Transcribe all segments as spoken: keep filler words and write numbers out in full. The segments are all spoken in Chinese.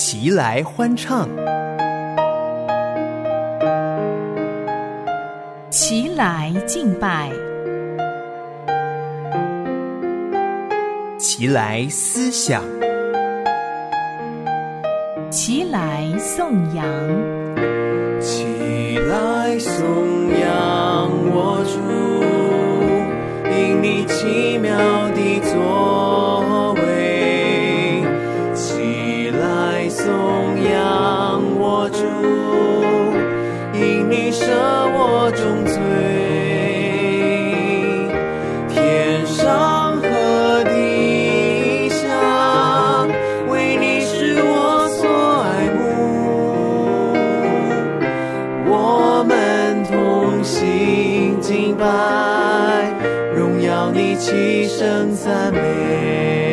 齐来欢唱， 齐来敬拜， 齐来思想， 齐来颂扬， 齐来颂扬我主，因你奇妙的作为。齐来颂扬我主，因你赦我重罪。天上和地下，为你是我所爱慕。我们同心敬拜，荣耀你，齐声赞美。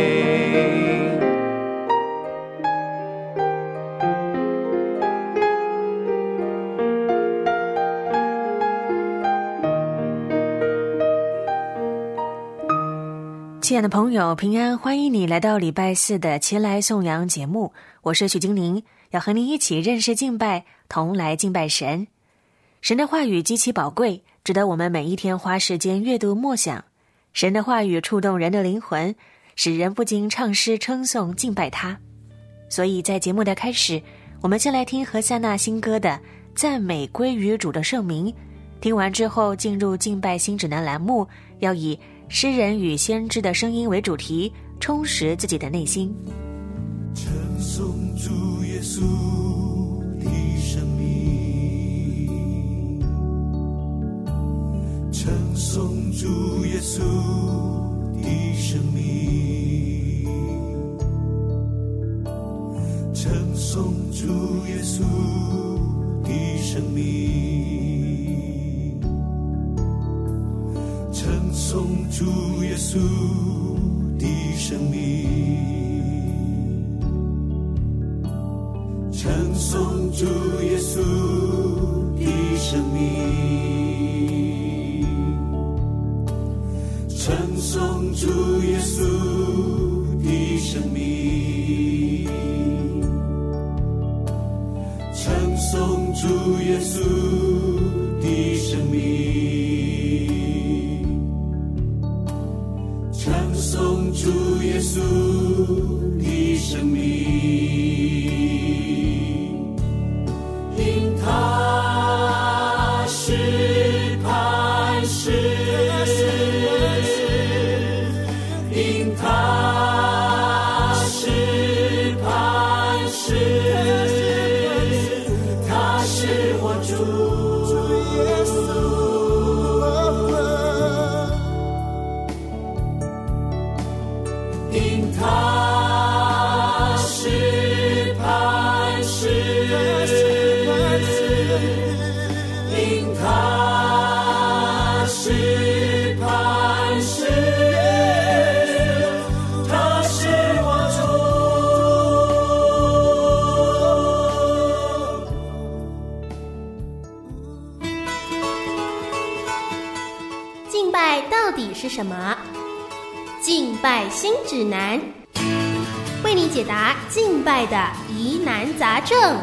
亲爱的朋友，平安，欢迎你来到礼拜四的齐来颂扬节目，我是许金玲，要和您一起认识敬拜，同来敬拜神。神的话语极其宝贵，值得我们每一天花时间阅读默想。神的话语触动人的灵魂，使人不禁唱诗称颂敬拜他。所以在节目的开始，我们先来听何塞纳新歌的赞美归于主的圣名。听完之后进入敬拜新指南栏目，要以诗人与先知的声音为主题，充实自己的内心。 称颂主耶稣的生命，称颂主耶稣的生命，称颂主耶稣的生命，称颂主耶稣的生命，称颂主耶稣的生命，称颂主耶稣的生命，称颂主耶稣的生命，称颂主耶稣的生命，因他是磐石，因他是磐石，他是我主耶稣。因他是磐石，因他是磐石，他是我主。敬拜到底是什么？敬拜新指南，为你解答敬拜的疑难杂症。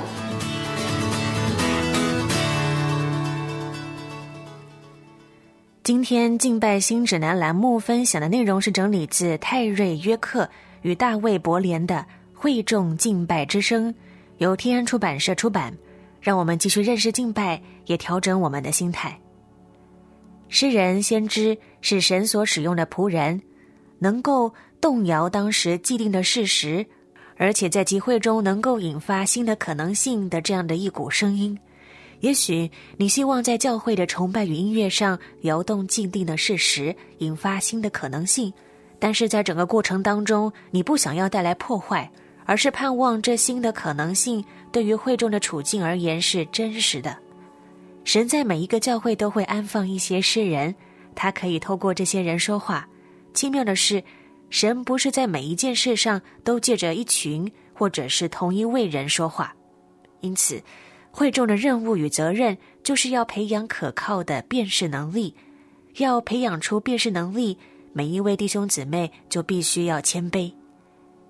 今天敬拜新指南栏目分享的内容是整理自泰瑞约克与大卫伯莲的会众敬拜之声，由天安出版社出版。让我们继续认识敬拜，也调整我们的心态。诗人先知是神所使用的仆人，能够动摇当时既定的事实，而且在集会中能够引发新的可能性的这样的一股声音。也许你希望在教会的崇拜与音乐上摇动既定的事实，引发新的可能性，但是在整个过程当中，你不想要带来破坏，而是盼望这新的可能性对于会众的处境而言是真实的。神在每一个教会都会安放一些诗人，他可以透过这些人说话。奇妙的是，神不是在每一件事上都借着一群或者是同一位人说话。因此会众的任务与责任就是要培养可靠的辨识能力。要培养出辨识能力，每一位弟兄姊妹就必须要谦卑。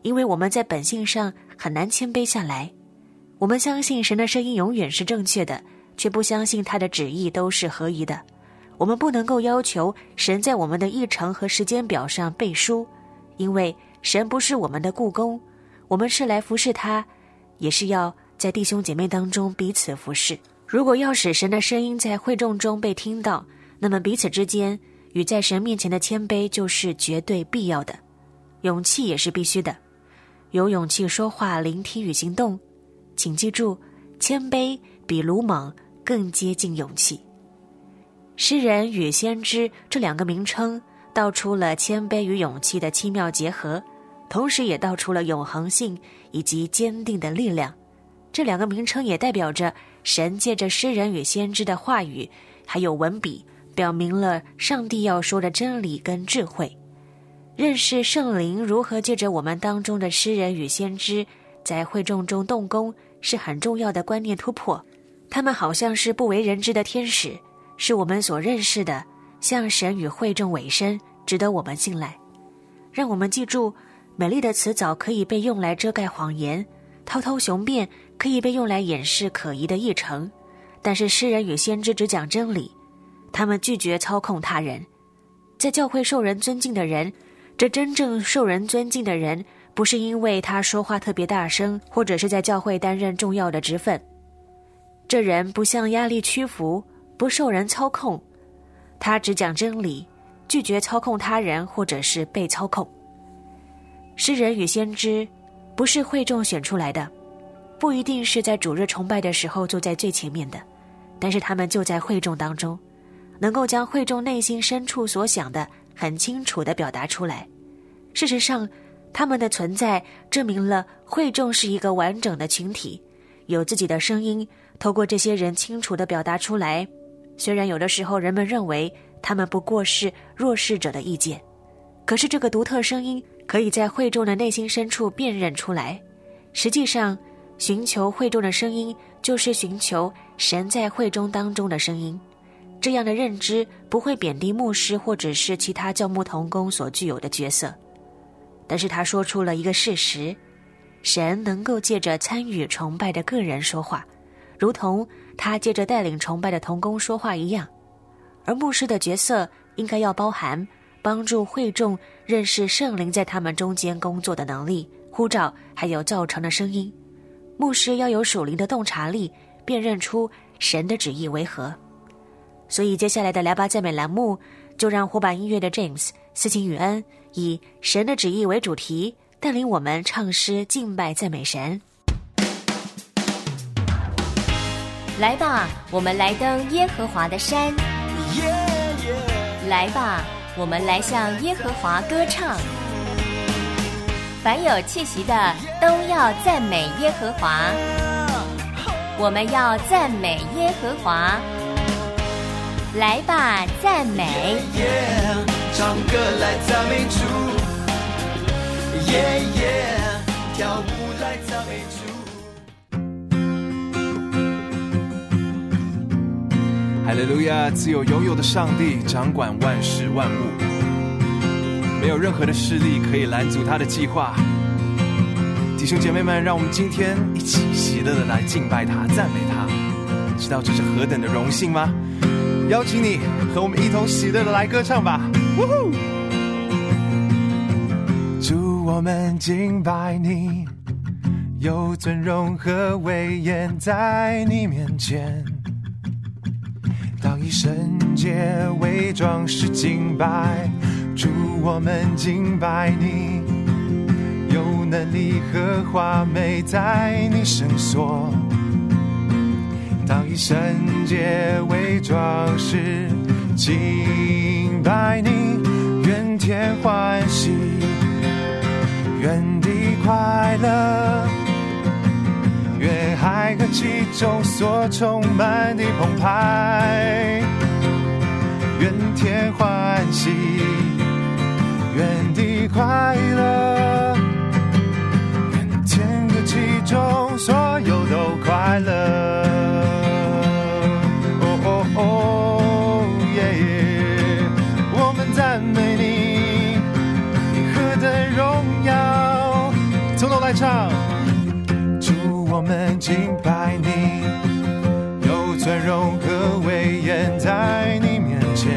因为我们在本性上很难谦卑下来。我们相信神的声音永远是正确的，却不相信他的旨意都是合宜的。我们不能够要求神在我们的议程和时间表上背书，因为神不是我们的雇工，我们是来服侍他，也是要在弟兄姐妹当中彼此服侍。如果要使神的声音在会众中被听到，那么彼此之间与在神面前的谦卑就是绝对必要的。勇气也是必须的，有勇气说话、聆听与行动。请记住，谦卑比鲁莽更接近勇气。诗人与先知这两个名称道出了谦卑与勇气的奇妙结合，同时也道出了永恒性以及坚定的力量。这两个名称也代表着神借着诗人与先知的话语还有文笔，表明了上帝要说的真理跟智慧。认识圣灵如何借着我们当中的诗人与先知在会众中动工，是很重要的观念突破。他们好像是不为人知的天使，是我们所认识的，向神与会众委身，值得我们信赖。让我们记住，美丽的辞藻可以被用来遮盖谎言，滔滔雄辩可以被用来掩饰可疑的议程，但是诗人与先知只讲真理，他们拒绝操控他人。在教会受人尊敬的人，这真正受人尊敬的人，不是因为他说话特别大声，或者是在教会担任重要的职分。这人不向压力屈服，不受人操控，他只讲真理，拒绝操控他人或者是被操控。诗人与先知不是会众选出来的，不一定是在主日崇拜的时候坐在最前面的，但是他们就在会众当中，能够将会众内心深处所想的很清楚地表达出来。事实上，他们的存在证明了会众是一个完整的群体，有自己的声音，透过这些人清楚地表达出来。虽然有的时候人们认为他们不过是弱势者的意见，可是这个独特声音可以在会众的内心深处辨认出来。实际上，寻求会众的声音，就是寻求神在会众当中的声音。这样的认知不会贬低牧师或者是其他教牧同工所具有的角色，但是他说出了一个事实，神能够借着参与崇拜的个人说话，如同他借着带领崇拜的同工说话一样。而牧师的角色应该要包含帮助会众认识圣灵在他们中间工作的能力、呼召还有造成的声音。牧师要有属灵的洞察力，辨认出神的旨意为何。所以接下来的来吧赞美栏目，就让火把音乐的 James 思琴与恩以神的旨意为主题，带领我们唱诗敬拜赞美神。 来吧，我们来登耶和华的山， Yeah, yeah. 来吧，我们来向耶和华歌唱。凡有气息的都要赞美耶和华，我们要赞美耶和华。来吧，赞美 Yeah, yeah. 唱歌来赞美主 Yeah, yeah. 跳舞来赞美主。哈利路亚！自有永有的上帝掌管万事万物，没有任何的势力可以拦阻他的计划。弟兄姐妹们，让我们今天一起喜乐的来敬拜他、赞美他，知道这是何等的荣幸吗？邀请你和我们一同喜乐的来歌唱吧！主，我们敬拜你，有尊荣和威严在你面前。当以圣洁为装饰敬拜，主，我们敬拜你，有能力和华美在你圣所。当以圣洁为装饰敬拜你，愿天欢喜，愿地快乐，愿海和其中所充满的澎湃，愿天欢喜，愿地快乐，愿天和其中所有都快乐。哦哦耶耶，我们赞美你，你何等荣耀， 头来唱。主，我们敬拜你，有尊荣和威严在你面前，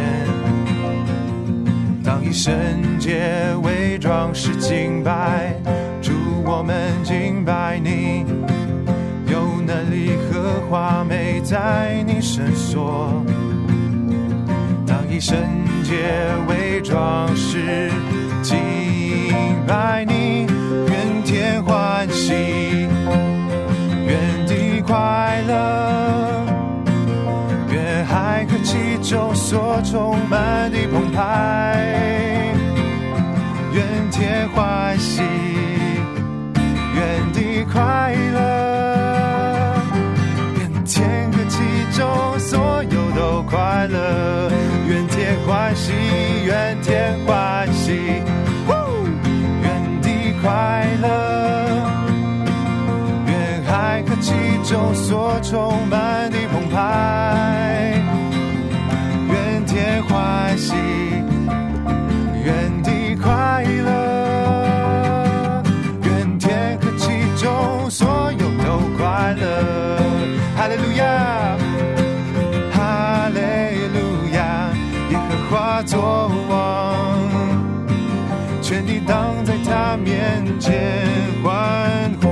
当以圣洁为装饰敬拜。主，我们敬拜你，有能力和华美在你身所，当以圣洁为装饰敬拜你。愿天欢喜，愿地快乐，愿海和其中所充满的澎湃。愿天欢喜，愿地快乐，愿天和其中所有都快乐。愿天欢喜，愿天欢喜，愿地快乐，愿海和其中所充满的澎湃。愿天欢喜，愿地快乐，愿天和其中所有都快乐。哈利路亚，哈利路亚，耶和华作王，全地当在他面前欢呼。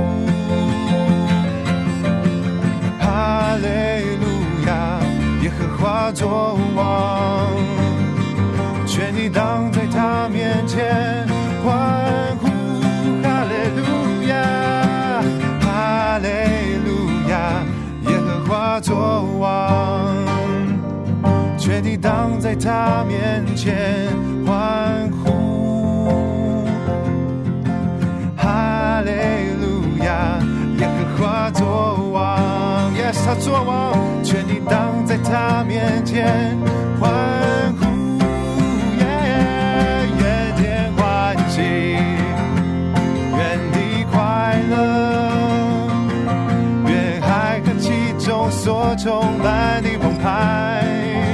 哈利路亚，耶和华作王，全地当在他面前欢呼。哈利路亚，哈利路亚，耶和华作王，全地当在他面前欢呼。哈利路亚，耶和华作王 ，Yes， 他作王，全地当在他面前欢呼。Yeah， 愿天欢喜，愿地快乐，愿海和其中所充满的澎湃。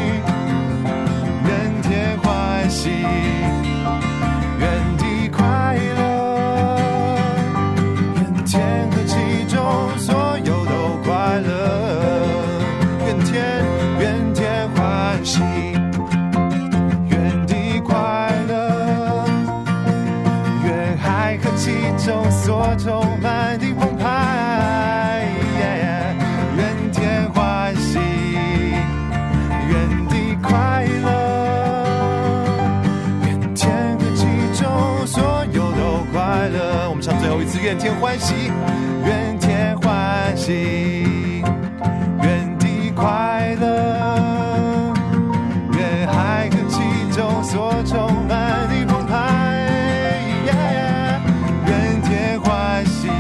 愿天欢喜，愿地快乐，愿天和其中所有都快乐。愿天，愿天欢喜，愿地快乐，愿海和其中所充满的澎湃。愿天欢喜，愿地快乐，愿天和其中所有都快乐。我们唱最后一次，愿天欢喜，愿天欢喜，愿地快乐，愿海和其中所充满的澎湃。愿天欢喜，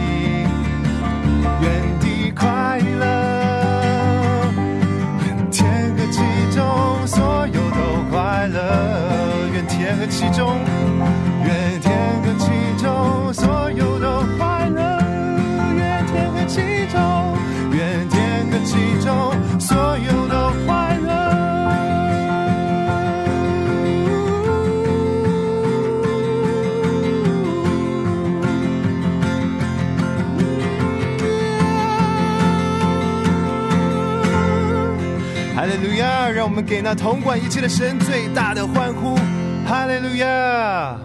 愿地快乐，愿天和其中所有都快乐。愿天和其中，愿天和其中所有都快乐。愿天和其中，愿天和其中所有都快乐。哈利路亚，让我们给那统管一切的神最大的欢呼。哈利路亚。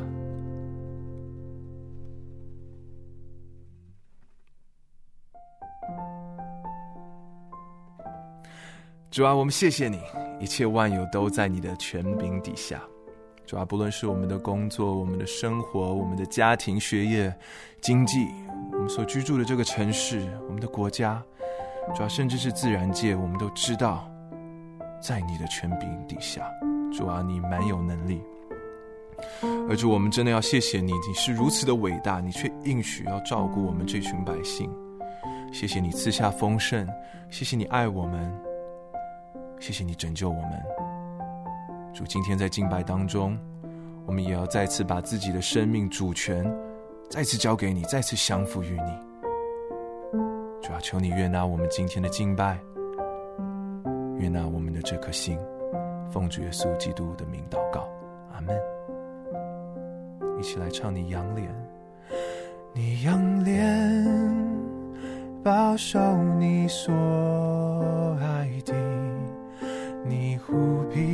主啊，我们谢谢你，一切万有都在你的权柄底下。主啊，不论是我们的工作、我们的生活、我们的家庭、学业、经济，我们所居住的这个城市、我们的国家，主啊，甚至是自然界，我们都知道在你的权柄底下。主啊，你蛮有能力。而主，我们真的要谢谢你，你是如此的伟大，你却应许要照顾我们这群百姓。谢谢你赐下丰盛，谢谢你爱我们，谢谢你拯救我们。主，今天在敬拜当中，我们也要再次把自己的生命主权再次交给你，再次降服于你。主啊，求你悦纳我们今天的敬拜，悦纳我们的这颗心，奉主耶稣基督的名祷告，阿们。一起来唱你仰脸， 你仰脸保守你所爱的，你护庇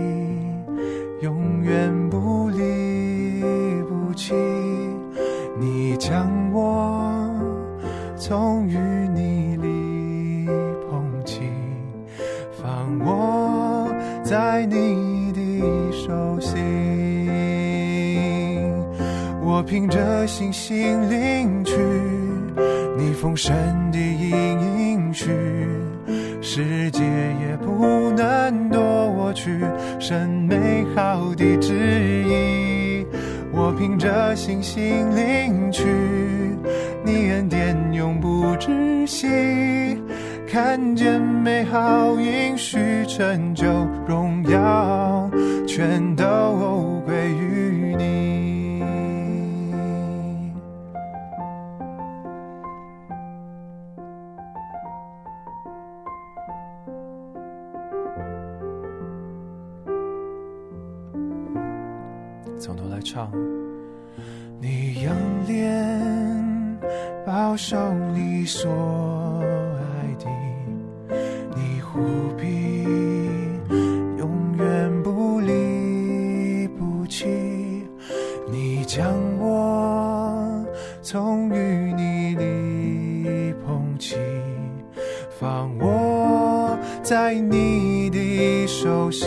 永远不离不弃，你将我从淤泥里捧起，放我在你的手心。我凭着信心领取你丰盛的应许，世界也不能夺我去神美好的旨意。我凭着信心领取你恩典永不止息，看见美好应许成就，荣耀全都归于你。从头来唱。你仰脸保守你所爱的，你护庇永远不离不弃，你将我从淤泥里捧起，放我在你的手心。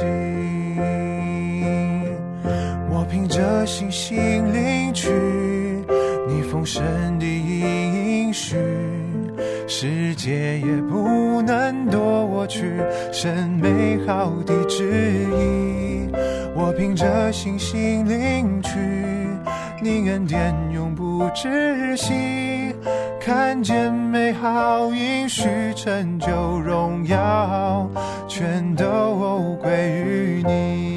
我凭着信心领取你丰盛的应许，世界也不能夺我去神美好的旨意。我凭着信心领取你恩典永不止息，看见美好应许成就，荣耀全都归于你。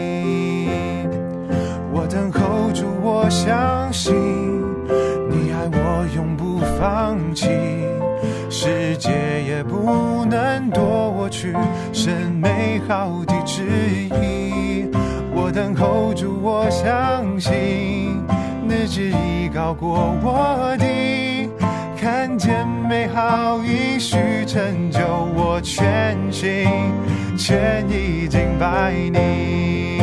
我等候主，我相信你爱我永不放弃，世界也不能夺我去神美好的旨意。我等候主，我相信你旨意高过我的，看见美好应许成就，我全心全意敬拜你。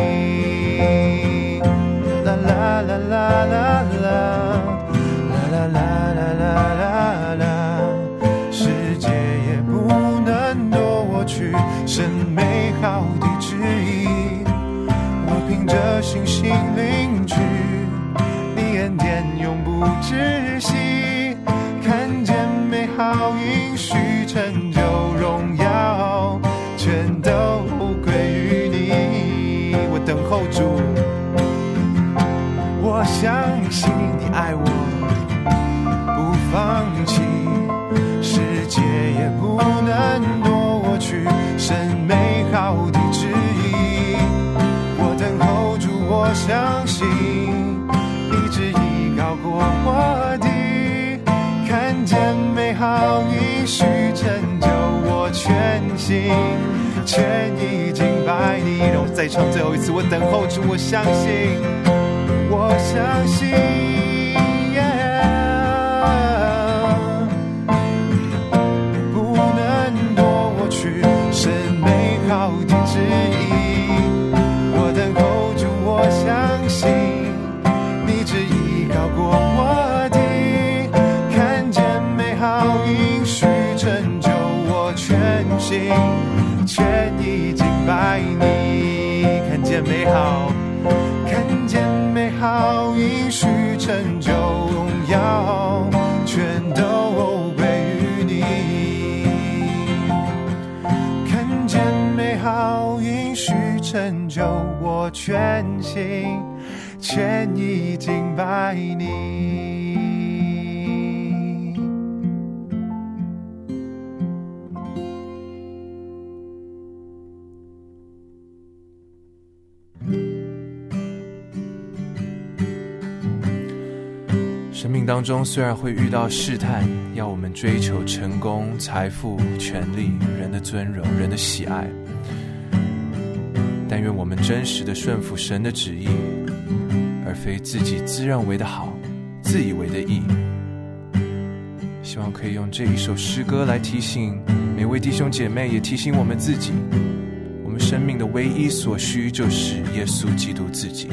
啦啦啦啦啦啦啦啦啦啦啦啦，世界也不能夺我去神美好的旨意。我凭着信心领取你恩典永不止息，看见美好应许成就，荣耀全都归于你。我等候主，我相信你爱我不放弃，世界也不能夺我去神美好的旨意。我等候主，我相信你旨意高过我的，看见美好应许成就，我全心全意敬拜你。让我再唱最后一次，我等候主，我相信我相信、yeah, 不能夺我去神美好的旨意。我等候主，我相信你旨意高过我的，看见美好应许成就，我全心全意敬拜你。看见美好，看见美好应许成就，荣耀全都归于你。看见美好应许成就，我全心全意敬拜你。生命当中虽然会遇到试探，要我们追求成功、财富、权力、人的尊荣、人的喜爱，但愿我们真实的顺服神的旨意，而非自己自认为的好、 自以为的义。希望可以用这一首诗歌来提醒每位弟兄姐妹，也提醒我们自己，我们生命的唯一所需就是耶稣基督自己。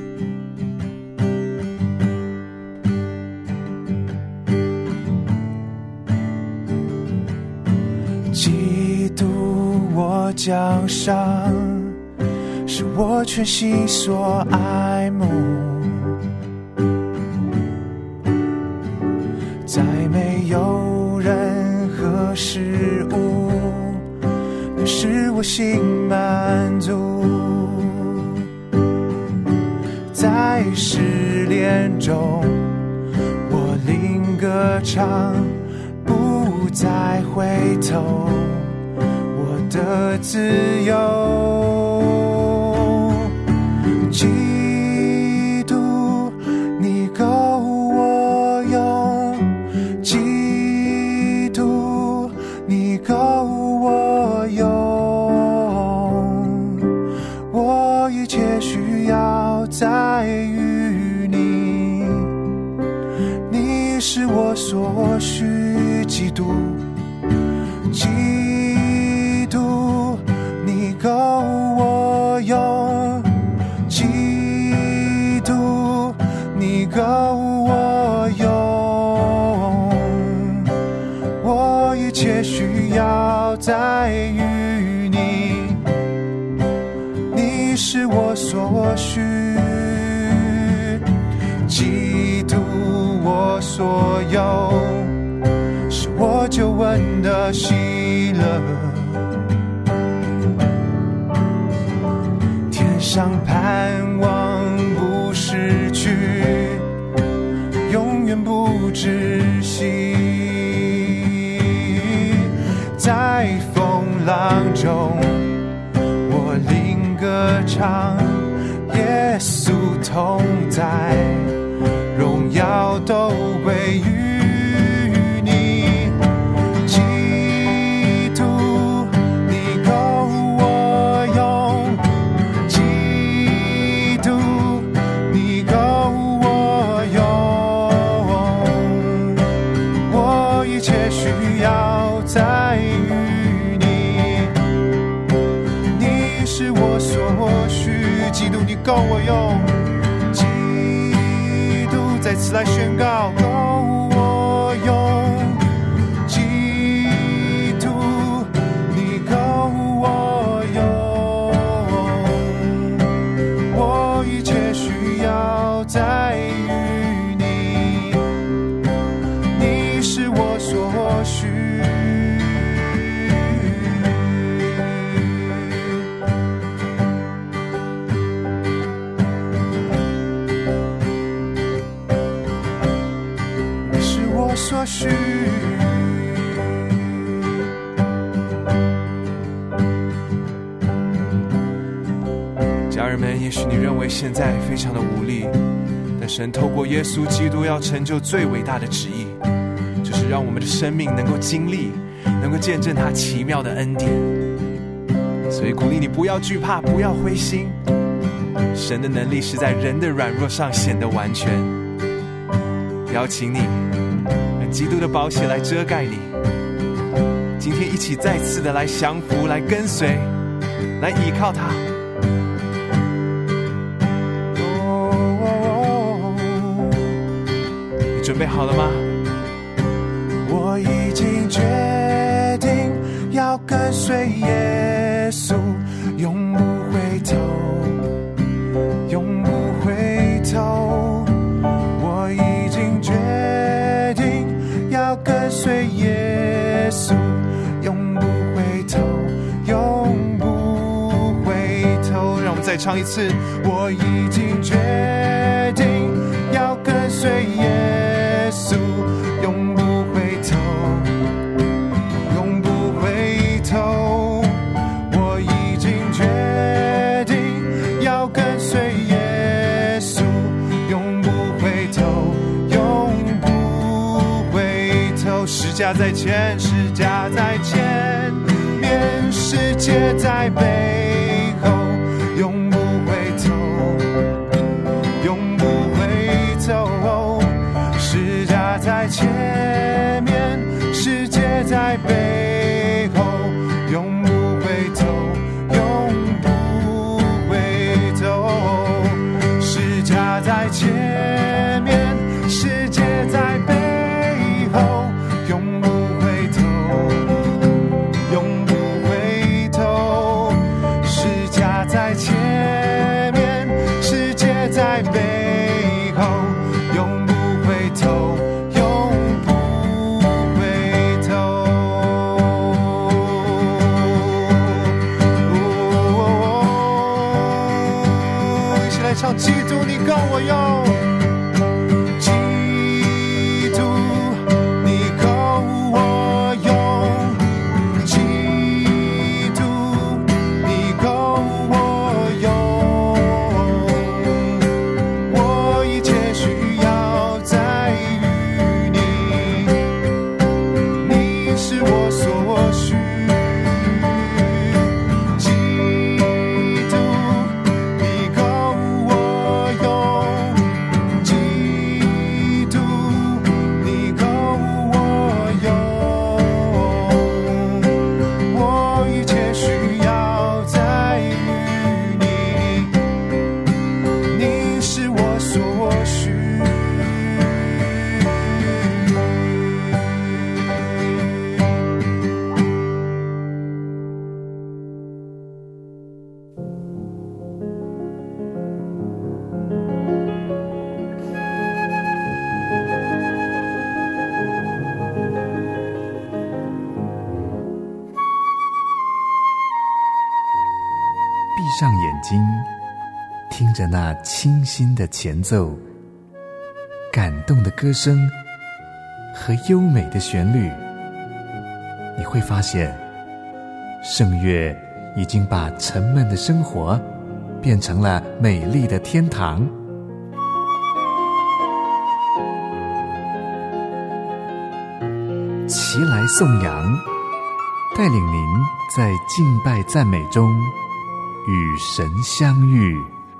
基督我脚上，是我全心所爱慕，再没有任何事物能使我心满足。在失恋中我灵歌唱，不再回头我的自由。基督你够我用，基督你够我用，我一切需要在于你，你是我所需。基督基督你够我用，基督你够我用，我一切需要在于你，你是我所需。基督我所有，是我救恩的喜乐。天上盼望不失去，永远不止息。在风浪中我灵歌唱，耶稣同在，荣耀都归于你。基督你够我用，基督你够我用，我一切需要在于你，你是我所需。基督你够我用，再次来宣告够我用，基督你够我用，我一切需要在于你，你是我所需。所需。家人们，也许你认为现在非常的无力，但神透过耶稣基督要成就最伟大的旨意，就是让我们的生命能够经历，能够见证他奇妙的恩典。所以鼓励你不要惧怕，不要灰心，神的能力是在人的软弱上显得完全。邀请你让基督的宝血来遮盖你，今天一起再次的来降服，来跟随，来依靠他。你准备好了吗？我已经决定要跟随耶稣，永不回头，永不回头。我已经决定要跟随耶稣，永不回头，永不回头。让我们再唱一次。我已经决定要跟随耶稣，永不回头，永不回头。我已经决定要跟随耶稣，永不回头，永不回头。十架在前，十架在前面，世界在背后，永不回头，永不回头。 在前面，世界在背后，永不回头，永不回头。十架在前面，世界在背后，永不回头，永不回头。哦，一起来唱，基督你够我用。 闭上眼睛，听着那清新的前奏，感动的歌声和优美的旋律，你会发现圣乐已经把沉闷的生活变成了美丽的天堂。齐来颂扬，带领您在敬拜赞美中与神相遇。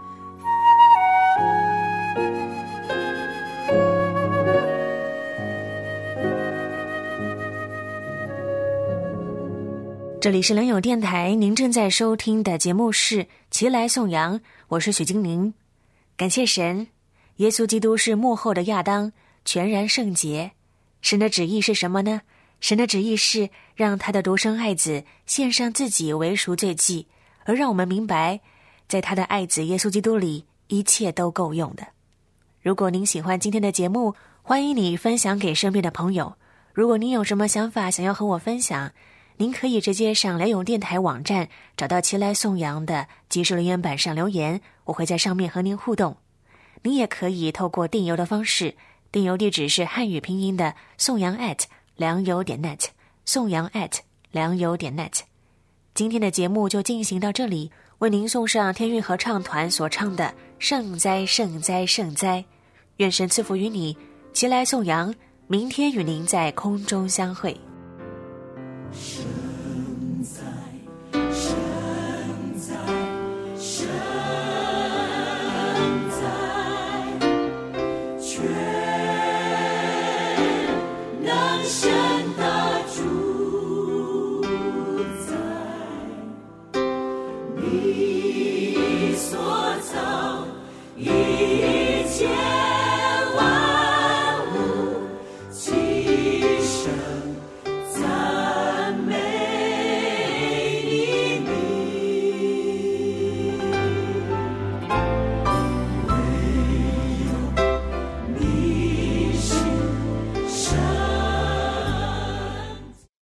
这里是良友电台，您正在收听的节目是齐来颂扬，我是许金玲。感谢神，耶稣基督是幕后的亚当，全然圣洁。神的旨意是什么呢？神的旨意是让他的独生爱子献上自己为赎罪祭，而让我们明白，在他的爱子耶稣基督里，一切都够用的。如果您喜欢今天的节目，欢迎你分享给身边的朋友。如果您有什么想法想要和我分享，您可以直接上良友电台网站，找到齐来颂扬的即时留言板上留言，我会在上面和您互动。您也可以透过订邮的方式，订邮地址是汉语拼音的颂扬 at 良友点 net， 颂扬 at 良友点 net。 今天的节目就进行到这里，为您送上天韵合唱团所唱的圣哉圣哉圣哉。愿神赐福于你，齐来颂扬，明天与您在空中相会。 圣哉，圣哉，圣哉，全